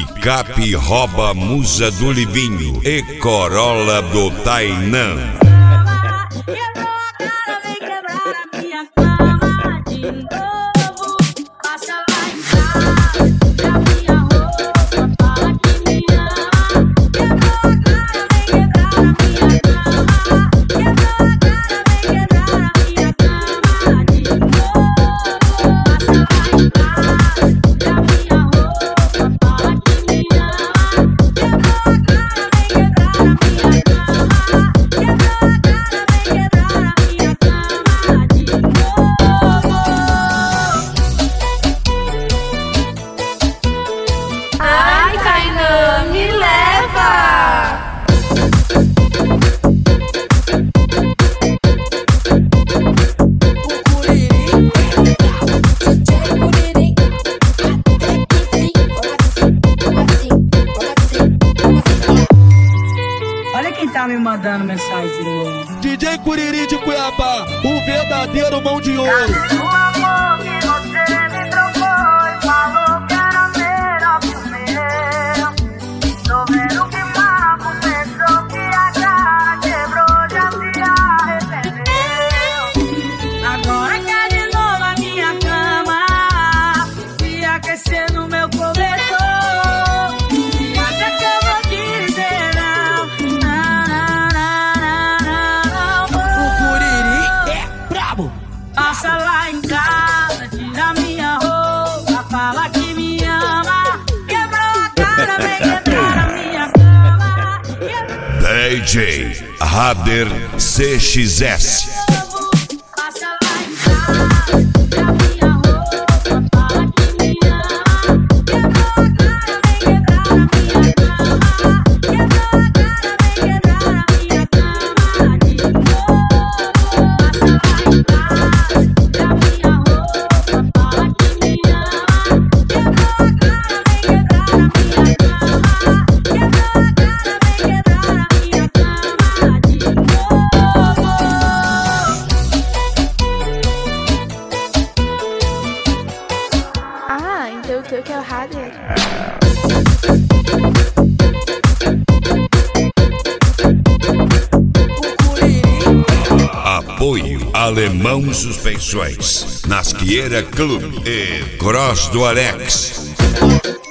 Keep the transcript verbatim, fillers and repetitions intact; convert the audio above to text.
Picape rouba musa do Livinho e Corolla do Tainã. Quebrou a cara, vem quebrar a minha cama de novo. Passa lá em casa, tira minha roupa, fala que me ama. Quebrou a cara, vem quebrar a minha cama. Quebrou a cara, vem quebrar a minha cama de novo. Passa lá em casa, tira minha roupa, fala que me ama. Quebrou a cara, vem quebrar a minha cama. Quebrou a cara, vem quebrar a minha cama de novo. Ai, Tainã, me leva! Olha quem tá me mandando mensagem de novo. D J Curiri de Cuiabá, o verdadeiro mão de ouro. O amor que você me trocou e falou que era melhor que o meu. Tô vendo que papo pensou que a cara quebrou, já se arrependeu. Agora quer de novo a minha cama e aquecer no meu cobertor. E acha que eu vou dizer não, não, não, não, não, não. O Curiri é brabo. Passa lá em casa, tira minha roupa, fala que me ama. Quebrou a cara, vem quebrar a minha cama. D J Rader C X S. Passa lá em casa, tira minha roupa, fala que me ama. Quebrou a cara, vem quebrar a minha cama. Quebrou a cara, vem quebrar a minha cama de novo. Passa lá em casa, tira minha roupa, fala que me ama. Quebrou a cara, vem quebrar a minha cama. Quebrou a cara, vem quebrar a minha cama de novo. Ah, então o teu que é o Rader. Apoio Alemão Suspensões, Nasqueira Clube e Cross do Alex.